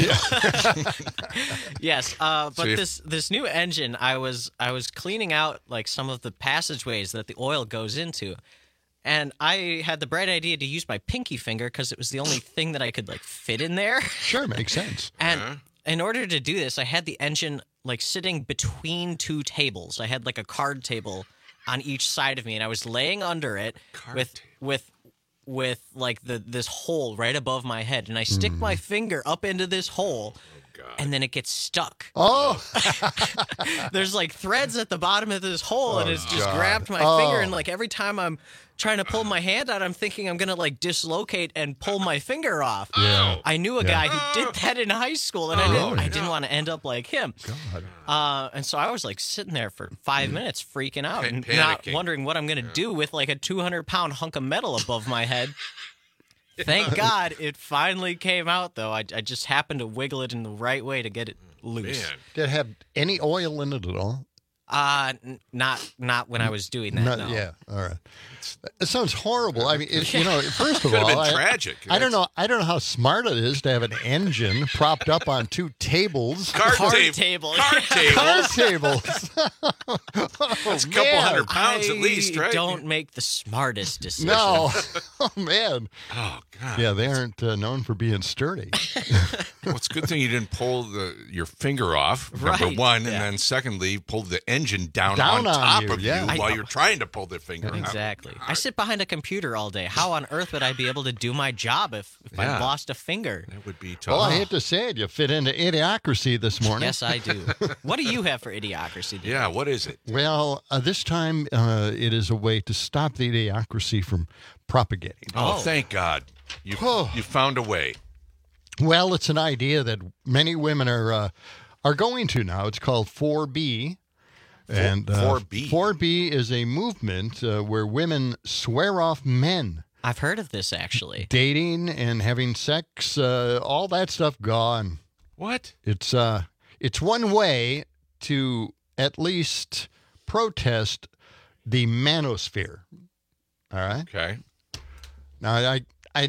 oil. Yes, but this new engine, I was cleaning out like some of the passageways that the oil goes into. And I had the bright idea to use my pinky finger because it was the only thing that I could like fit in there. Sure, makes sense. And in order to do this, I had the engine like sitting between two tables. I had like a card table on each side of me, and I was laying under it with like this hole right above my head, and I stick my finger up into this hole. And then it gets stuck. Oh! There's like threads at the bottom of this hole, and it's just grabbed my finger. And like every time I'm trying to pull my hand out, I'm thinking I'm going to like dislocate and pull my finger off. Yeah. I knew a guy who did that in high school, and I didn't want to end up like him. And so I was like sitting there for 5 minutes freaking out and not wondering what I'm going to do with like a 200-pound hunk of metal above my head. Thank God it finally came out, though. I just happened to wiggle it in the right way to get it loose. Man. Did it have any oil in it at all? Not when I was doing that. No. Yeah, all right. It sounds horrible. I mean, first of Could all, have been tragic. I don't know how smart it is to have an engine propped up on two tables. Card table. Card tables. That's a couple $100 at least, right? Don't make the smartest decisions. No. Oh, man. Oh, God. Yeah, they aren't known for being sturdy. Well, it's a good thing you didn't pull your finger off, number one, and then secondly, pull the engine down on top of you while you're trying to pull the finger out. Exactly. I sit behind a computer all day. How on earth would I be able to do my job if I lost a finger? That would be tough. Well, I hate to say it, you fit into Idiocracy this morning. Yes, I do. What do you have for Idiocracy today? Yeah, what is it? Well, this time it is a way to stop the Idiocracy from propagating. Oh, thank God. You found a way. Well, it's an idea that many women are going to now. It's called 4B. And 4B. 4B is a movement where women swear off men. I've heard of this, actually. Dating and having sex, all that stuff gone. What? It's one way to at least protest the manosphere. All right? Okay. Now,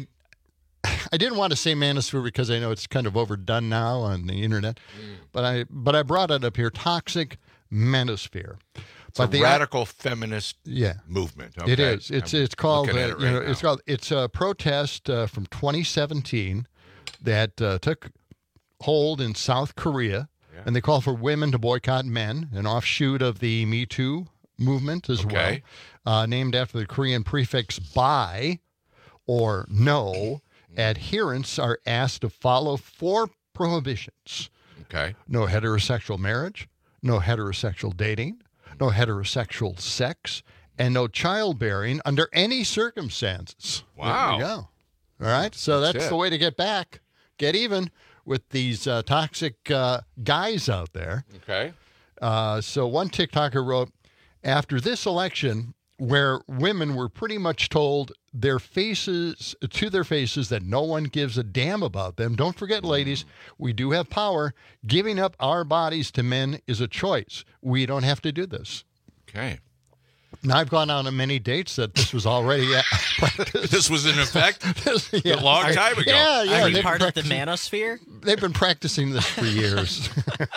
I didn't want to say manosphere because I know it's kind of overdone now on the internet, but I brought it up here. Toxic manosphere. It's a radical feminist movement. Okay. It is. It's called. It's a protest from 2017 that took hold in South Korea, and they call for women to boycott men, an offshoot of the Me Too movement as well, named after the Korean prefix "bi" or "no." Adherents are asked to follow 4 prohibitions. Okay. No heterosexual marriage, no heterosexual dating, no heterosexual sex, and no childbearing under any circumstances. Wow. There you go. All right. So that's the way to get even with these toxic guys out there. Okay. So one TikToker wrote, after this election, where women were pretty much told to their faces that no one gives a damn about them. Don't forget, ladies, we do have power. Giving up our bodies to men is a choice. We don't have to do this. Okay. Now, I've gone on many dates that this was already practiced. This was in effect a long time ago. Yeah. Are you part of the manosphere? They've been practicing this for years.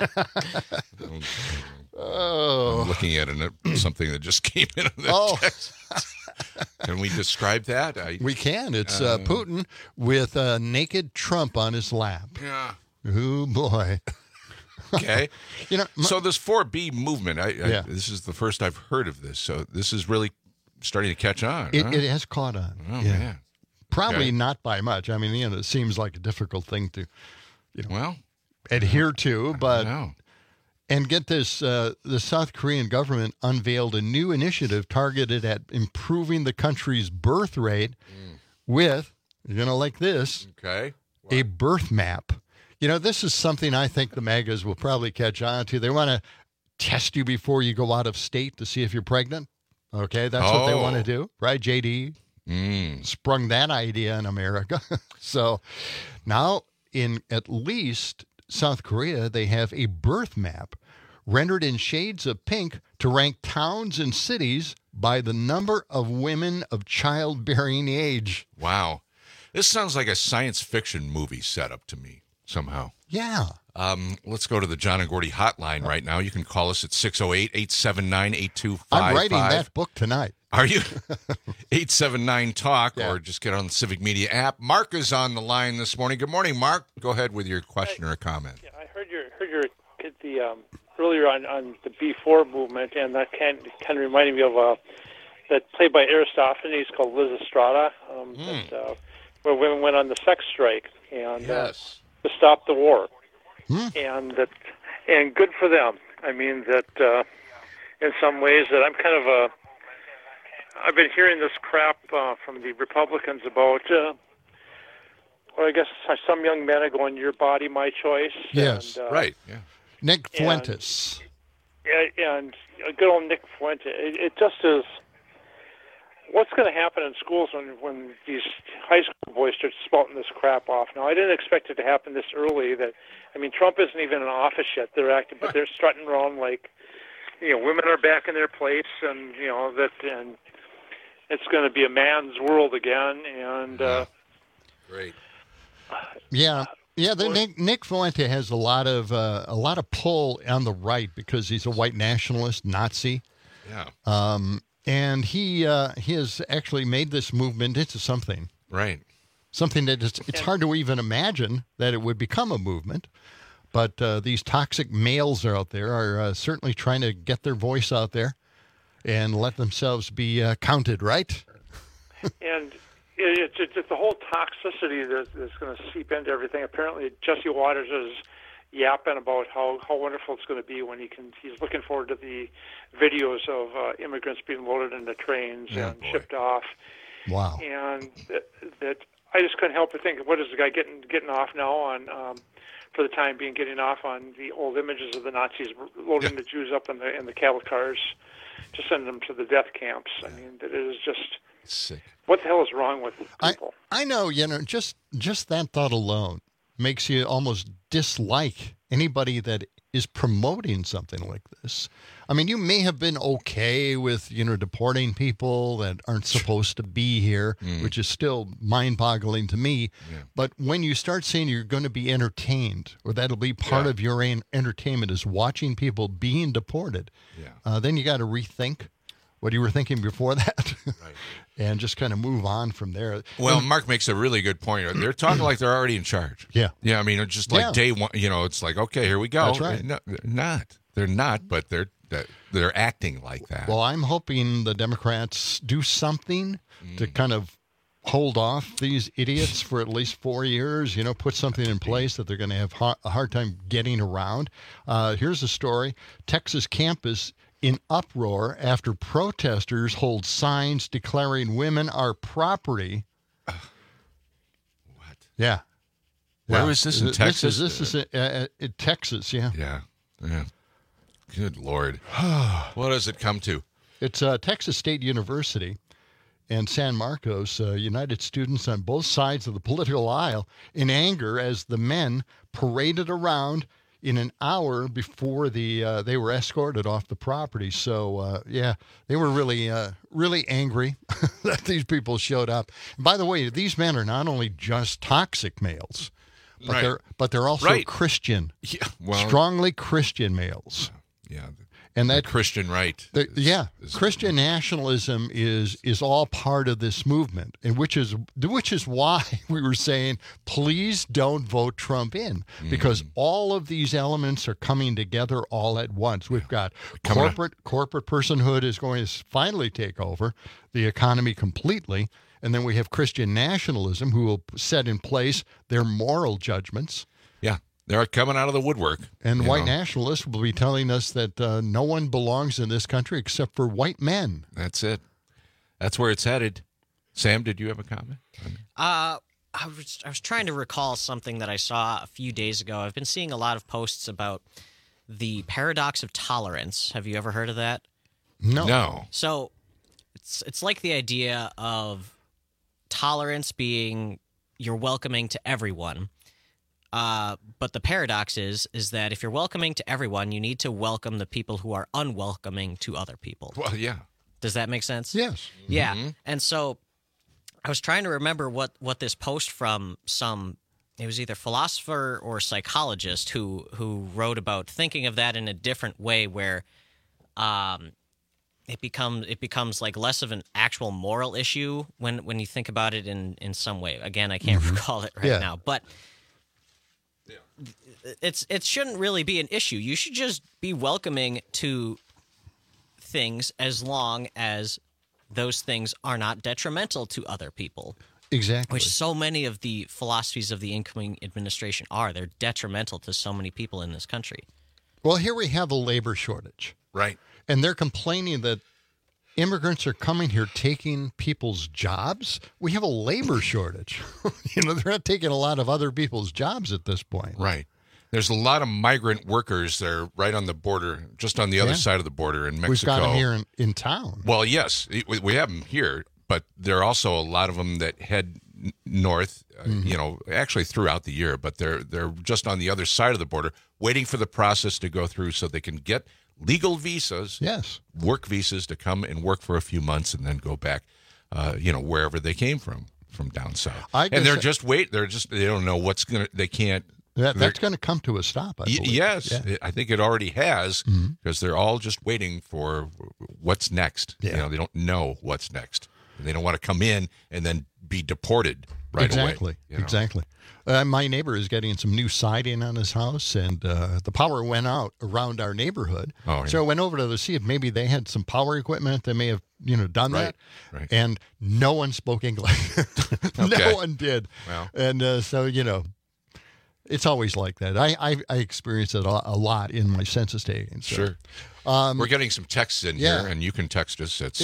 I'm looking at something that just came in on the text. Can we describe that? We can. It's Putin with a naked Trump on his lap. Yeah. Oh, boy. Okay. So this 4B movement, this is the first I've heard of this. So this is really starting to catch on. It has caught on. Oh, man. Probably not by much. I mean, it seems like a difficult thing to adhere to, but and get this, the South Korean government unveiled a new initiative targeted at improving the country's birth rate with, like this, a birth map. This is something I think the MAGAs will probably catch on to. They want to test you before you go out of state to see if you're pregnant. Okay, that's what they want to do, right, JD? Sprung that idea in America. So now in at least South Korea, they have a birth map rendered in shades of pink to rank towns and cities by the number of women of childbearing age. Wow. This sounds like a science fiction movie setup to me somehow. Yeah. Let's go to the John and Gordy hotline right now. You can call us at 608-879-8255. I'm writing that book tonight. Are you? 879-TALK, or just get on the Civic Media app. Mark is on the line this morning. Good morning, Mark. Go ahead with your question or comment. Yeah, I heard your earlier on the B4 movement, and that kind of reminded me of that play by Aristophanes called Lysistrata, where women went on the sex strike and to stop the war, and good for them. I mean that in some ways that I'm kind of I've been hearing this crap from the Republicans about, or I guess some young men are going, "Your body, my choice." Yes, and, right. Yeah. Nick Fuentes. And good old Nick Fuentes. It just is. What's going to happen in schools when these high school boys start spouting this crap off? Now, I didn't expect it to happen this early. Trump isn't even in office yet. They're acting, but they're strutting around like, women are back in their place, and and it's going to be a man's world again. And great. Yeah. Nick Fuente has a lot of pull on the right because he's a white nationalist Nazi. Yeah. And he has actually made this movement into something. Right. Something that it's hard to even imagine that it would become a movement. But these toxic males are out there are certainly trying to get their voice out there and let themselves be counted, right? And it's the whole toxicity that's going to seep into everything. Apparently, Jesse Waters is yapping about how wonderful it's going to be when he's looking forward to the videos of immigrants being loaded into trains and shipped off. Wow. And that I just couldn't help but think, what is the guy getting off now on, for the time being, getting off on the old images of the Nazis loading the Jews up in the cattle cars to send them to the death camps. I mean, it is just sick. What the hell is wrong with people? I know, just that thought alone makes you almost dislike anybody that is promoting something like this. I mean, you may have been okay with, deporting people that aren't supposed to be here, which is still mind-boggling to me. Yeah. But when you start saying you're going to be entertained, or that'll be part of your entertainment is watching people being deported, then you got to rethink what you were thinking before that. Right. And just kind of move on from there. Well, Mark makes a really good point. They're talking like they're already in charge. Yeah. Yeah, I mean, just like day one, it's like, okay, here we go. That's right. No, they're not, but they're acting like that. Well, I'm hoping the Democrats do something to kind of hold off these idiots for at least 4 years, put something in place that they're going to have a hard time getting around. Here's a story. Texas campus in uproar after protesters hold signs declaring women are property. What? Yeah. Where was this in Texas? This is in Texas, yeah. Yeah. Good Lord. What does it come to? It's Texas State University and San Marcos united students on both sides of the political aisle in anger as the men paraded around in an hour before they were escorted off the property. So, they were really angry that these people showed up. And by the way, these men are not only just toxic males, but they're also Christian, strongly Christian males. Yeah. And that Christian right. Christian nationalism is all part of this movement, and which is why we were saying, please don't vote Trump in, because all of these elements are coming together all at once. We've got corporate personhood is going to finally take over the economy completely, and then we have Christian nationalism, who will set in place their moral judgments. Yeah. They're coming out of the woodwork. And white nationalists will be telling us that no one belongs in this country except for white men. That's it. That's where it's headed. Sam, did you have a comment? I was trying to recall something that I saw a few days ago. I've been seeing a lot of posts about the paradox of tolerance. Have you ever heard of that? No. So it's like the idea of tolerance being you're welcoming to everyone. But the paradox is that if you're welcoming to everyone, you need to welcome the people who are unwelcoming to other people. Well, yeah. Does that make sense? Yes. Yeah. Mm-hmm. And so I was trying to remember what this post from it was either philosopher or psychologist who wrote about thinking of that in a different way, where it becomes like less of an actual moral issue when you think about it in some way. Again, I can't recall it right now, but it shouldn't really be an issue. You should just be welcoming to things as long as those things are not detrimental to other people. Exactly. Which so many of the philosophies of the incoming administration are. They're detrimental to so many people in this country. Well, here we have a labor shortage. Right. And they're complaining that immigrants are coming here taking people's jobs. We have a labor shortage. They're not taking a lot of other people's jobs at this point. Right. There's a lot of migrant workers there right on the border, just on the other side of the border in Mexico. We've got them here in town. Well, yes, we have them here, but there are also a lot of them that head north, actually throughout the year, but they're just on the other side of the border waiting for the process to go through so they can get legal visas, work visas to come and work for a few months and then go back, wherever they came from down south. And they're just they don't know they can't. That's going to come to a stop, I believe. Yes, yeah. I think it already has, because they're all just waiting for what's next. Yeah. They don't know what's next. They don't want to come in and then be deported right away. Exactly. My neighbor is getting some new siding on his house, and the power went out around our neighborhood. Oh, yeah. So I went over to see if maybe they had some power equipment that may have done that. Right. And no one spoke English. No one did. Wow. And so, it's always like that. I experience it a lot in my census taking. So. Sure. We're getting some texts in here, and you can text us at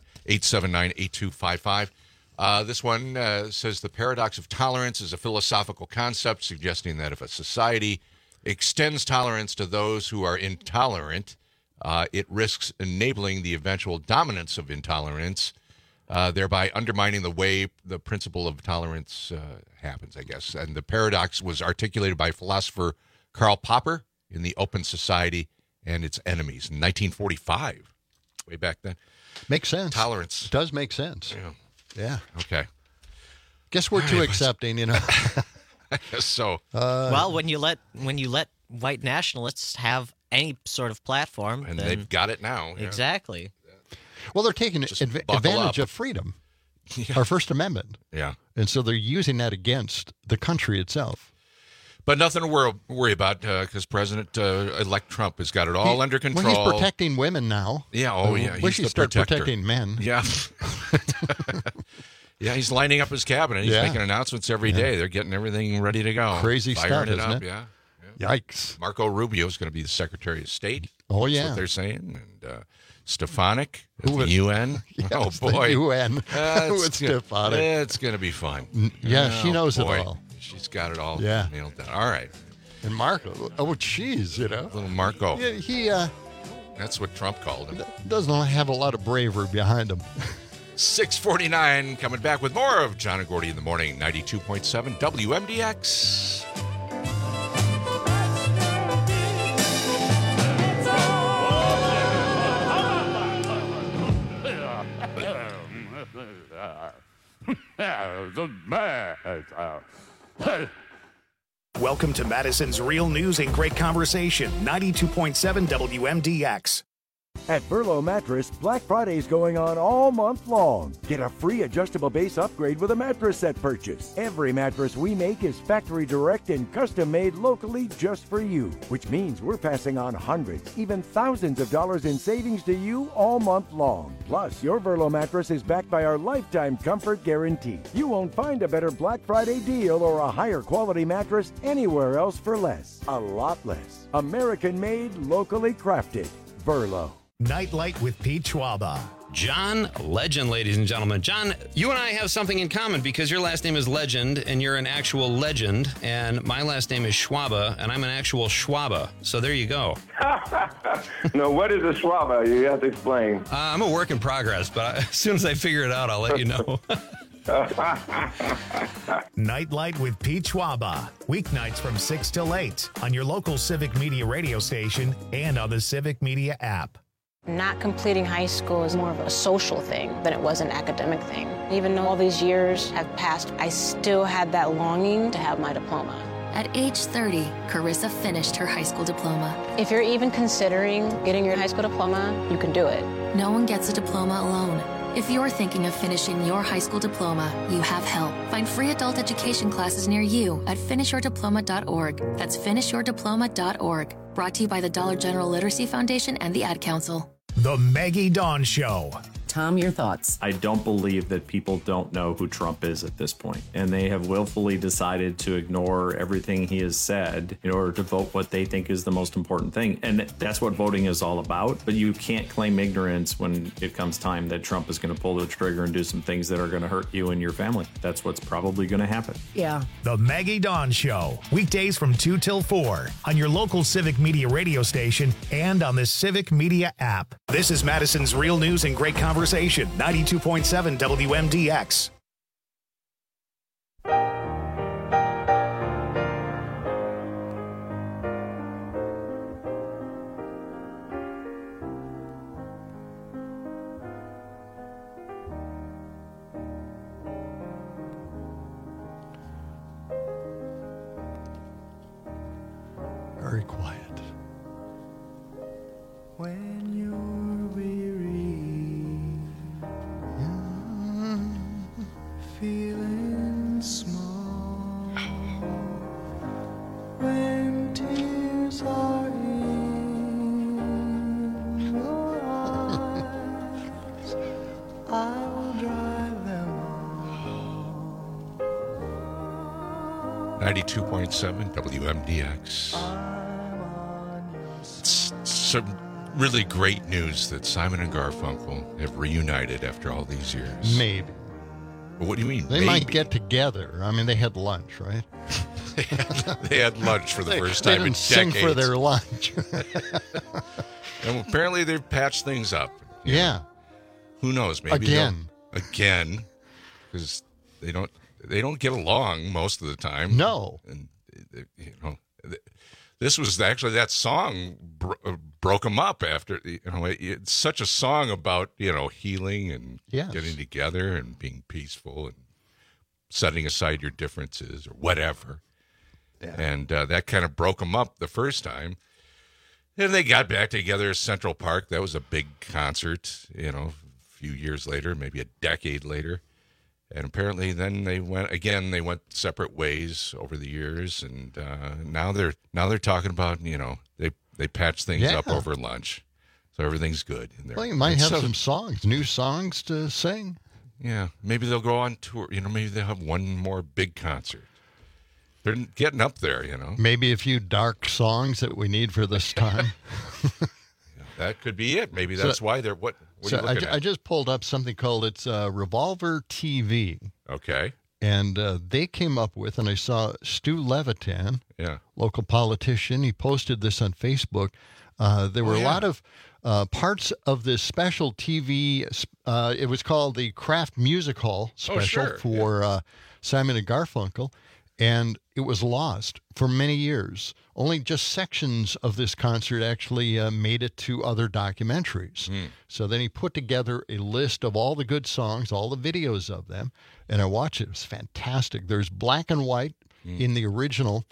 608-879-8255. This one says the paradox of tolerance is a philosophical concept suggesting that if a society extends tolerance to those who are intolerant, it risks enabling the eventual dominance of intolerance, thereby undermining the way the principle of tolerance happens, I guess. And the paradox was articulated by philosopher Karl Popper in The Open Society and Its Enemies in 1945, way back then. Makes sense. Tolerance. It does make sense. Yeah. Okay. Guess we're too accepting, I guess so. Well, when you let white nationalists have any sort of platform, and then they've got it now. Yeah. Exactly. Well, they're taking advantage of freedom, our First Amendment. Yeah. And so they're using that against the country itself. But nothing to worry about because President-elect Trump has got it all under control. Well, he's protecting women now. Yeah, yeah. We should start protecting men. Yeah. Yeah, he's lining up his cabinet. He's making announcements every day. They're getting everything ready to go. Crazy stuff, isn't it? Yeah. Yikes. Marco Rubio is going to be the Secretary of State. Oh, yeah. That's what they're saying. And Stefanik at the UN. Yes, oh, boy. The UN with Stefanik. It's going to be fun. Yeah, she knows it all. She's got it all nailed down. All right. And Marco, geez, Little Marco. Yeah, he that's what Trump called him. Doesn't have a lot of bravery behind him. 6:49, coming back with more of John and Gordy in the morning, 92.7 WMDX. Welcome to Madison's Real News and Great Conversation, 92.7 WMDX. At Burlow Mattress, Black Friday is going on all month long. Get a free adjustable base upgrade with a mattress set purchase. Every mattress we make is factory direct and custom made locally just for you, which means we're passing on hundreds, even thousands of dollars in savings to you all month long. Plus, your Burlow mattress is backed by our lifetime comfort guarantee. You won't find a better Black Friday deal or a higher quality mattress anywhere else for less. A lot less. American made, locally crafted. Burlow. Nightlight with Pete Schwaba. John Legend, ladies and gentlemen. John, you and I have something in common because your last name is Legend and you're an actual legend, and my last name is Schwaba and I'm an actual Schwaba. So there you go. No, what is a Schwaba? You have to explain. I'm a work in progress, but as soon as I figure it out, I'll let you know. Nightlight with Pete Schwaba. Weeknights from 6 till 8 on your local Civic Media radio station and on the Civic Media app. Not completing high school is more of a social thing than it was an academic thing. Even though all these years have passed, I still had that longing to have my diploma. At age 30, Carissa finished her high school diploma. If you're even considering getting your high school diploma, you can do it. No one gets a diploma alone. If you're thinking of finishing your high school diploma, you have help. Find free adult education classes near you at finishyourdiploma.org. That's finishyourdiploma.org. Brought to you by the Dollar General Literacy Foundation and the Ad Council. The Maggie Dawn Show. Tom, your thoughts? I don't believe that people don't know who Trump is at this point, and they have willfully decided to ignore everything he has said in order to vote what they think is the most important thing. And that's what voting is all about. But you can't claim ignorance when it comes time that Trump is going to pull the trigger and do some things that are going to hurt you and your family. That's what's probably going to happen. Yeah. The Maggie Dawn Show. Weekdays from 2 till 4 on your local Civic Media radio station and on the Civic Media app. This is Madison's Real News and Great Conversation, 92.7 WMDX. Very quiet. When you're weary, feeling small, when tears are in your eyes, I'll dry them all. 92.7 WMDX. It's some really great news that Simon and Garfunkel have reunited after all these years. Maybe. Well, what do you mean? They might get together. I mean, they had lunch, right? They had lunch for the first time in decades. They didn't sing for their lunch. And apparently they've patched things up. Yeah. Who knows? Maybe again, because they don't get along most of the time. No. And this was actually that song broke them up after. It's such a song about healing and getting together and being peaceful and setting aside your differences or whatever. Yeah. And that kind of broke them up the first time. And they got back together at Central Park. That was a big concert, a few years later, maybe a decade later. And apparently then they went separate ways over the years. And now they're talking about, they patched things up over lunch. So everything's good. Well, you might have some new songs to sing. Yeah, maybe they'll go on tour. Maybe they'll have one more big concert. They're getting up there, Maybe a few dark songs that we need for this time. That could be it. Maybe that's why they're what are you looking at? I just pulled up something called Revolver TV. Okay. And they came up with, and I saw Stu Levitan, local politician. He posted this on Facebook. There were a lot of parts of this special TV. It was called the Kraft Music Hall special for Simon and Garfunkel. And it was lost for many years. Only just sections of this concert actually made it to other documentaries. So then he put together a list of all the good songs, all the videos of them, and I watched it. It was fantastic. There's black and white in the original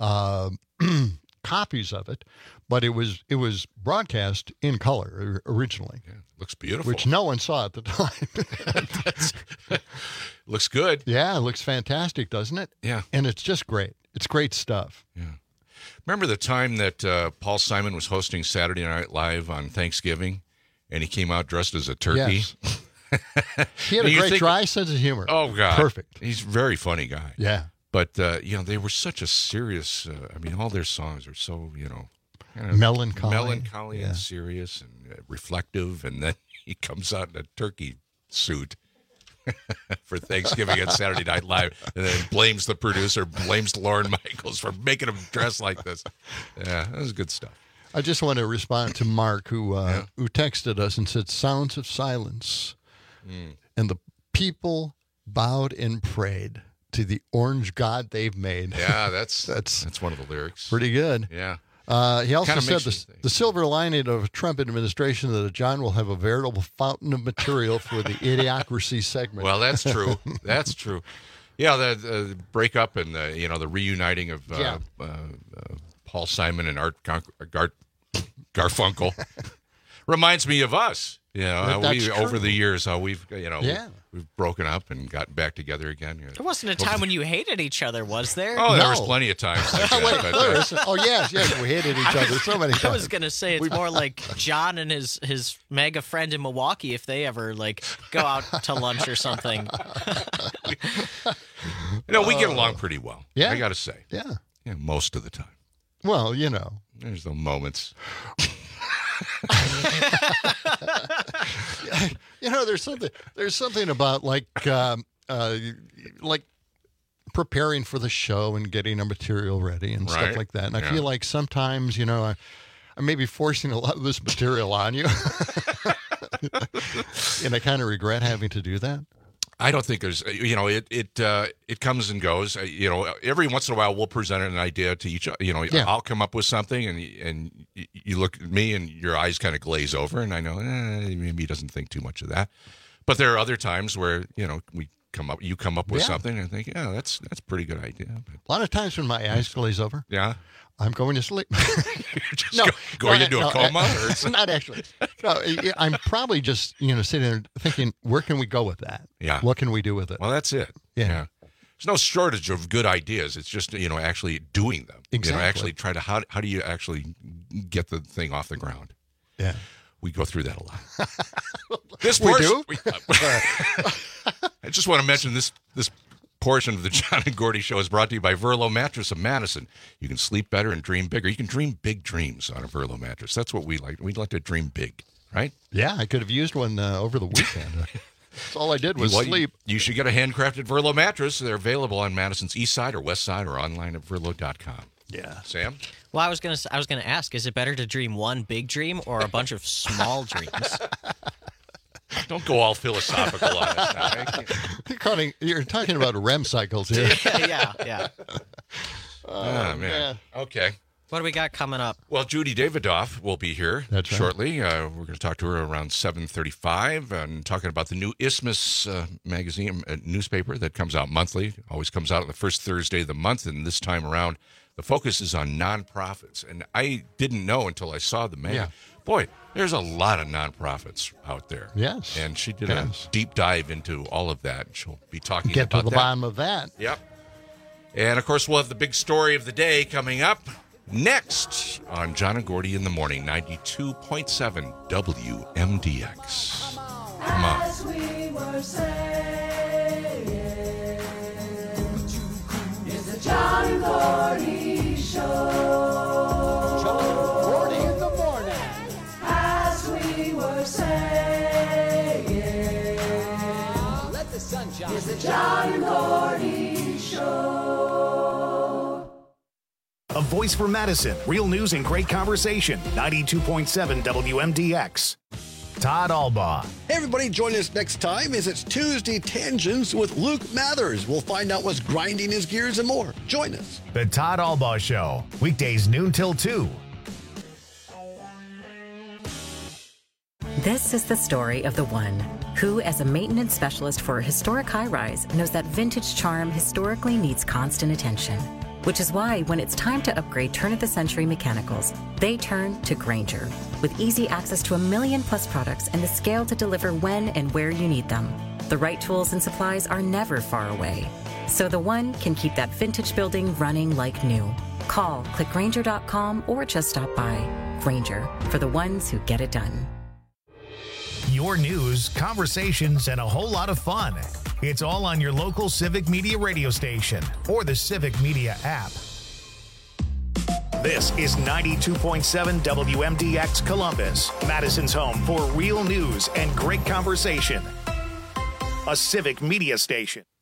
copies of it, but it was broadcast in color originally. Yeah, looks beautiful. Which no one saw at the time. Looks good. Yeah, it looks fantastic, doesn't it? Yeah. And it's just great. It's great stuff. Yeah. Remember the time that Paul Simon was hosting Saturday Night Live on Thanksgiving, and he came out dressed as a turkey? Yes. He had a great dry sense of humor. Oh, God. Perfect. He's a very funny guy. Yeah. But, they were such a serious, all their songs are so, kind of melancholy and serious and reflective. And then he comes out in a turkey suit for Thanksgiving on Saturday Night Live, and then blames the producer, blames Lorne Michaels for making him dress like this. Yeah, that was good stuff. I just want to respond to Mark, who texted us and said, "Sounds of silence." And the people bowed and prayed to the orange god they've made. Yeah, that's one of the lyrics. Pretty good. Yeah. He also said the silver lining of a Trump administration that John will have a veritable fountain of material for the Idiocracy segment. Well, that's true. That's true. Yeah, the breakup and the reuniting of Paul Simon and Art Garfunkel reminds me of us. Over the years, how we've we've broken up and gotten back together again. There wasn't a time when you hated each other, was there? Oh, there was plenty of times like that. Yes, we hated each other so many times. I was going to say it's more like John and his mega friend in Milwaukee if they ever go out to lunch or something. We get along pretty well. Yeah, I got to say. Yeah, most of the time. Well, there's no moments. There's something about like preparing for the show and getting our material ready and stuff like that. And I feel like sometimes, I may be forcing a lot of this material on you. And I kind of regret having to do that. I don't think there's, it comes and goes. Every once in a while we'll present an idea to each other. I'll come up with something and you look at me and your eyes kind of glaze over and I know maybe he doesn't think too much of that. But there are other times where, you come up with something and I think, that's a pretty good idea. But a lot of times when my eyes glaze over. Yeah. I'm going to sleep. You're just going into a coma? Or not actually. No, I'm probably just, sitting there thinking, where can we go with that? Yeah. What can we do with it? Well, that's it. Yeah. There's no shortage of good ideas. It's just, actually doing them. Exactly. Actually try to, how do you actually get the thing off the ground? Yeah. We go through that a lot. We do? I just want to mention this portion of the John and Gordy Show is brought to you by Verlo Mattress of Madison. You can sleep better and dream bigger. You can dream big dreams on a Verlo mattress. That's what we like. We like to dream big, right? Yeah, I could have used one over the weekend. That's all I did was sleep. You should get a handcrafted Verlo mattress. They're available on Madison's east side or west side or online at Verlo.com. Yeah. Sam? Well, I was gonna ask, is it better to dream one big dream or a bunch of small dreams? Don't go all philosophical on us now. You're talking about REM cycles here. Yeah. Oh, man. Okay. What do we got coming up? Well, Judy Davidoff will be here shortly. We're going to talk to her around 7:35 and talking about the new Isthmus magazine newspaper that comes out monthly. Always comes out on the first Thursday of the month, and this time around, the focus is on nonprofits. And I didn't know until I saw the magazine. Yeah. Boy, there's a lot of nonprofits out there. Yes. And she did a deep dive into all of that. She'll be talking about that. Get to the bottom of that. Yep. And, of course, we'll have the big story of the day coming up next on John and Gordy in the Morning, 92.7 WMDX. Come on. As we were saying, it's the John and Gordy Show. It's the John and Gordy Show. A voice for Madison. Real news and great conversation. 92.7 WMDX. Todd Albaugh. Hey, everybody, join us next time as it's Tuesday Tangents with Luke Mathers. We'll find out what's grinding his gears and more. Join us. The Todd Albaugh Show, weekdays noon till 2. This is the story of the one who, as a maintenance specialist for a historic high-rise, knows that vintage charm historically needs constant attention. Which is why when it's time to upgrade turn-of-the-century mechanicals, they turn to Grainger. With easy access to 1 million-plus products and the scale to deliver when and where you need them. The right tools and supplies are never far away. So the one can keep that vintage building running like new. Call, click Grainger.com, or just stop by. Grainger, for the ones who get it done. Your news, conversations, and a whole lot of fun. It's all on your local Civic Media radio station or the Civic Media app. This is 92.7 WMDX Columbus, Madison's home for real news and great conversation. A Civic Media station.